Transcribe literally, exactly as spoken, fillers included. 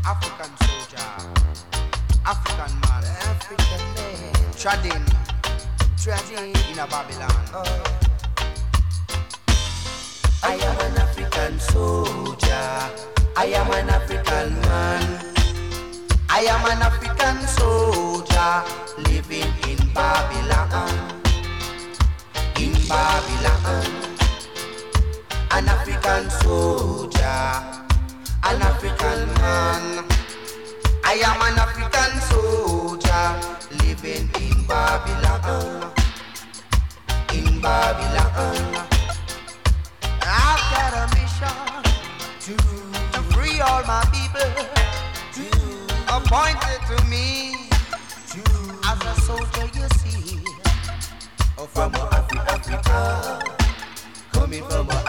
African soldier, African man, African man, trading, trading in a Babylon. Oh. I am an African soldier. I am an African man. I am an African soldier living in Babylon. In Babylon. An African soldier. An African man. I am an African soldier living in Babylon. In Babylon. I've got a mission to, to free all my people, to, appointed to me to, as a soldier, you see, oh, from Afri- Africa, coming from